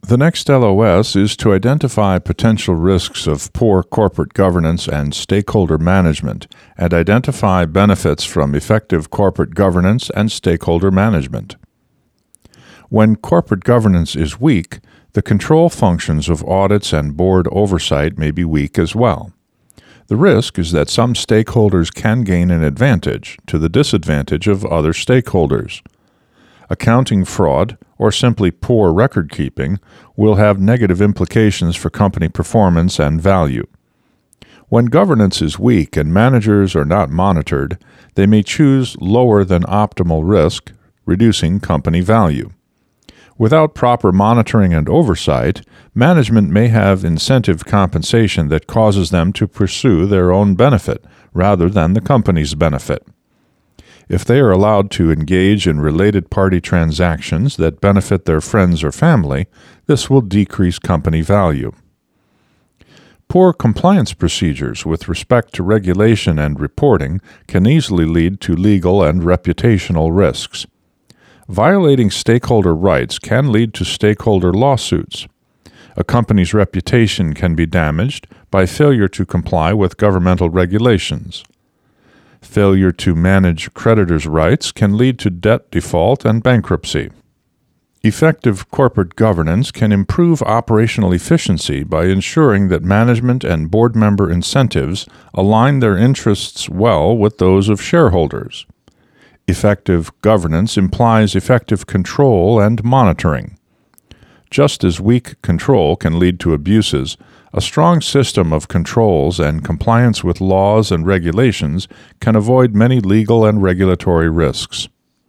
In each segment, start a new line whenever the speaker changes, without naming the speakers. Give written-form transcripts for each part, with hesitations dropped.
The next LOS is to identify potential risks of poor corporate governance and stakeholder management, and identify benefits from effective corporate governance and stakeholder management. When corporate governance is weak, the control functions of audits and board oversight may be weak as well. The risk is that some stakeholders can gain an advantage to the disadvantage of other stakeholders. Accounting fraud, or simply poor record-keeping, will have negative implications for company performance and value. When governance is weak and managers are not monitored, they may choose lower than optimal risk, reducing company value. Without proper monitoring and oversight, management may have incentive compensation that causes them to pursue their own benefit rather than the company's benefit. If they are allowed to engage in related party transactions that benefit their friends or family, this will decrease company value. Poor compliance procedures with respect to regulation and reporting can easily lead to legal and reputational risks. Violating stakeholder rights can lead to stakeholder lawsuits. A company's reputation can be damaged by failure to comply with governmental regulations. Failure to manage creditors' rights can lead to debt default and bankruptcy. Effective corporate governance can improve operational efficiency by ensuring that management and board member incentives align their interests well with those of shareholders. Effective governance implies effective control and monitoring. Just as weak control can lead to abuses, a strong system of controls and compliance with laws and regulations can avoid many legal and regulatory risks.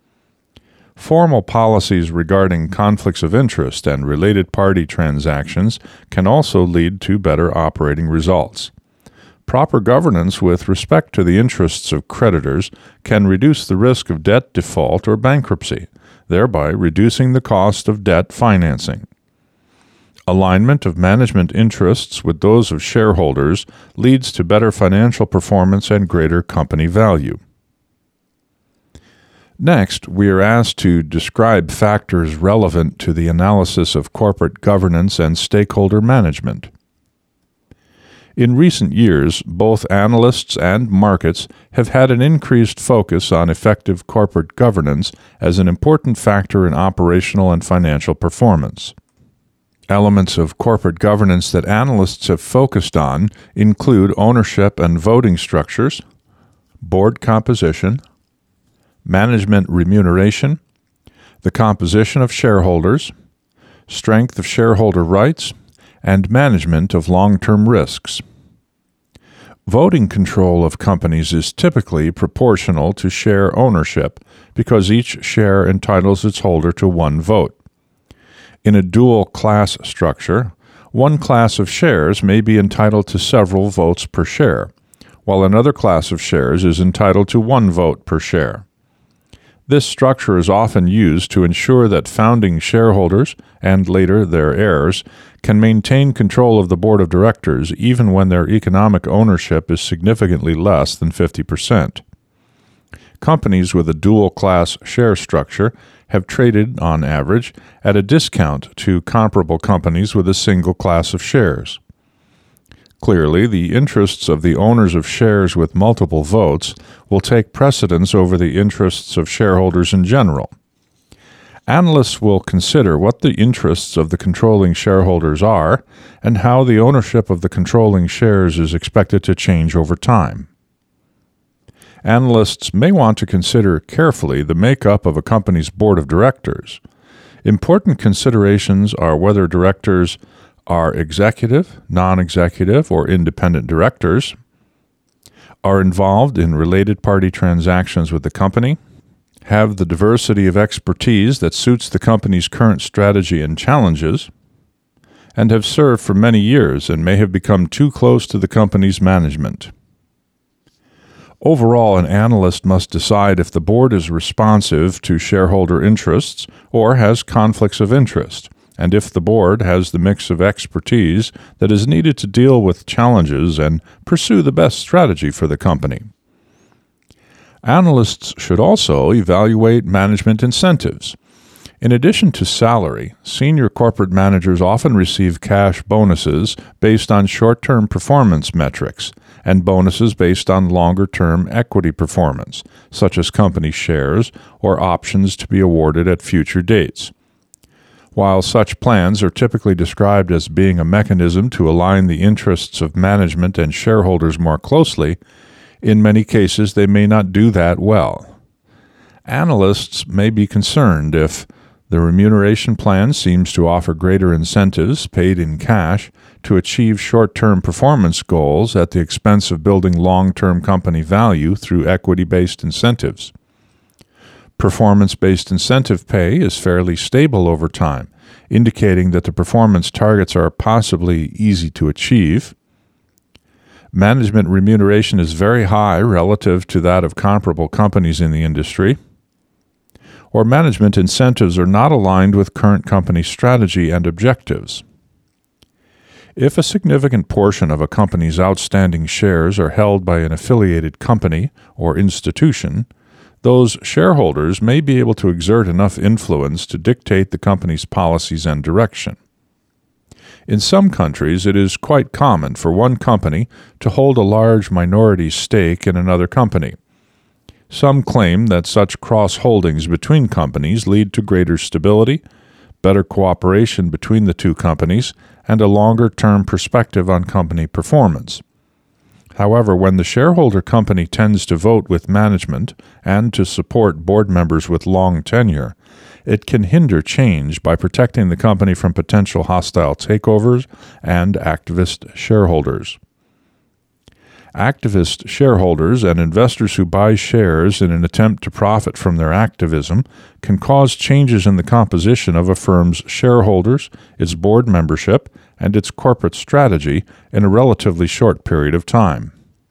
Formal policies regarding conflicts of interest and related party transactions can also lead to better operating results. Proper governance with respect to the interests of creditors can reduce the risk of debt default or bankruptcy, thereby reducing the cost of debt financing. Alignment of management interests with those of shareholders leads to better financial performance and greater company value. Next, we are asked to describe factors relevant to the analysis of corporate governance and stakeholder management. In recent years, both analysts and markets have had an increased focus on effective corporate governance as an important factor in operational and financial performance. Elements of corporate governance that analysts have focused on include ownership and voting structures, board composition, management remuneration, the composition of shareholders, strength of shareholder rights, and management of long-term risks. Voting control of companies is typically proportional to share ownership because each share entitles its holder to one vote. In a dual-class structure, one class of shares may be entitled to several votes per share, while another class of shares is entitled to one vote per share. This structure is often used to ensure that founding shareholders, and later their heirs, can maintain control of the board of directors even when their economic ownership is significantly less than 50%. Companies with a dual-class share structure have traded, on average, at a discount to comparable companies with a single class of shares. Clearly, the interests of the owners of shares with multiple votes will take precedence over the interests of shareholders in general. Analysts will consider what the interests of the controlling shareholders are and how the ownership of the controlling shares is expected to change over time. Analysts may want to consider carefully the makeup of a company's board of directors. Important considerations are whether directors are executive, non-executive, or independent directors, are involved in related party transactions with the company, have the diversity of expertise that suits the company's current strategy and challenges, and have served for many years and may have become too close to the company's management. Overall, an analyst must decide if the board is responsive to shareholder interests or has conflicts of interest, and if the board has the mix of expertise that is needed to deal with challenges and pursue the best strategy for the company. Analysts should also evaluate management incentives. In addition to salary, senior corporate managers often receive cash bonuses based on short-term performance metrics and bonuses based on longer-term equity performance, such as company shares or options to be awarded at future dates. While such plans are typically described as being a mechanism to align the interests of management and shareholders more closely, in many cases they may not do that well. Analysts may be concerned if the remuneration plan seems to offer greater incentives paid in cash to achieve short-term performance goals at the expense of building long-term company value through equity-based incentives. Performance-based incentive pay is fairly stable over time, indicating that the performance targets are possibly easy to achieve. Management remuneration is very high relative to that of comparable companies in the industry. Or management incentives are not aligned with current company strategy and objectives. If a significant portion of a company's outstanding shares are held by an affiliated company or institution, those shareholders may be able to exert enough influence to dictate the company's policies and direction. In some countries, it is quite common for one company to hold a large minority stake in another company. Some claim that such cross-holdings between companies lead to greater stability, better cooperation between the two companies, and a longer-term perspective on company performance. However, when the shareholder company tends to vote with management and to support board members with long tenure, it can hinder change by protecting the company from potential hostile takeovers and activist shareholders. Activist shareholders and investors who buy shares in an attempt to profit from their activism can cause changes in the composition of a firm's shareholders, its board membership, and its corporate strategy in a relatively short period of time.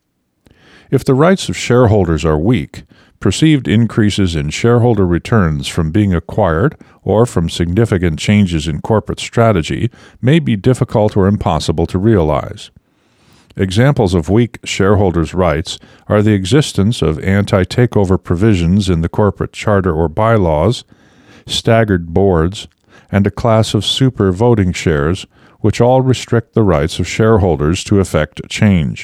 If the rights of shareholders are weak, perceived increases in shareholder returns from being acquired or from significant changes in corporate strategy may be difficult or impossible to realize. Examples of weak shareholders' rights are the existence of anti-takeover provisions in the corporate charter or bylaws, staggered boards, and a class of super voting shares, which all restrict the rights of shareholders to effect change.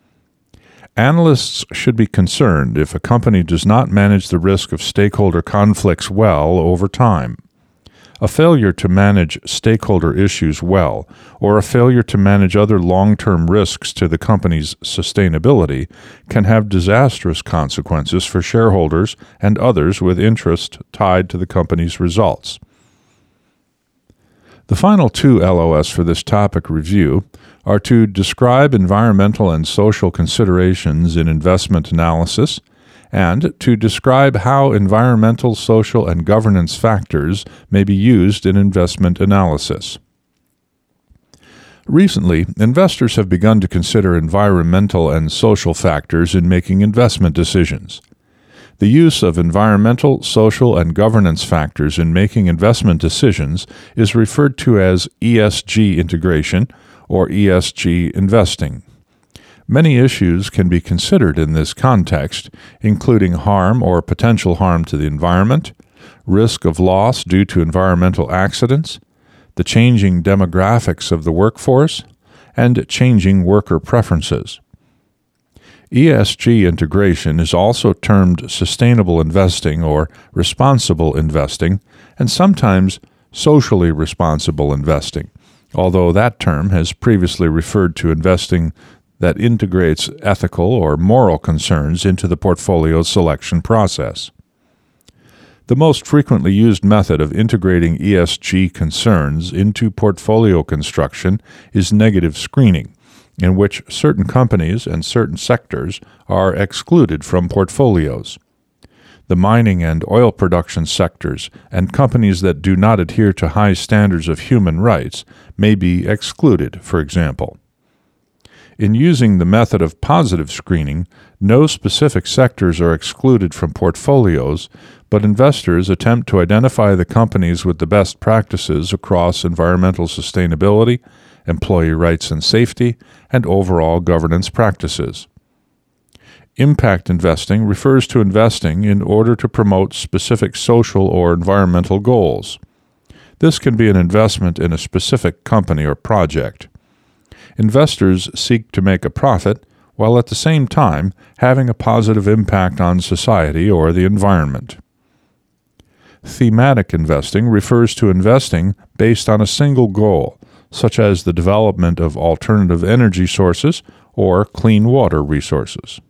Analysts should be concerned if a company does not manage the risk of stakeholder conflicts well over time. A failure to manage stakeholder issues well, or a failure to manage other long-term risks to the company's sustainability, can have disastrous consequences for shareholders and others with interest tied to the company's results. The final two LOS for this topic review are to describe environmental and social considerations in investment analysis, and to describe how environmental, social, and governance factors may be used in investment analysis. Recently, investors have begun to consider environmental and social factors in making investment decisions. The use of environmental, social, and governance factors in making investment decisions is referred to as ESG integration or ESG investing. Many issues can be considered in this context, including harm or potential harm to the environment, risk of loss due to environmental accidents, the changing demographics of the workforce, and changing worker preferences. ESG integration is also termed sustainable investing or responsible investing, and sometimes socially responsible investing, although that term has previously referred to investing that integrates ethical or moral concerns into the portfolio selection process. The most frequently used method of integrating ESG concerns into portfolio construction is negative screening, in which certain companies and certain sectors are excluded from portfolios. The mining and oil production sectors and companies that do not adhere to high standards of human rights may be excluded, for example. In using the method of positive screening, no specific sectors are excluded from portfolios, but investors attempt to identify the companies with the best practices across environmental sustainability, employee rights and safety, and overall governance practices. Impact investing refers to investing in order to promote specific social or environmental goals. This can be an investment in a specific company or project. Investors seek to make a profit while at the same time having a positive impact on society or the environment. Thematic investing refers to investing based on a single goal, such as the development of alternative energy sources or clean water resources.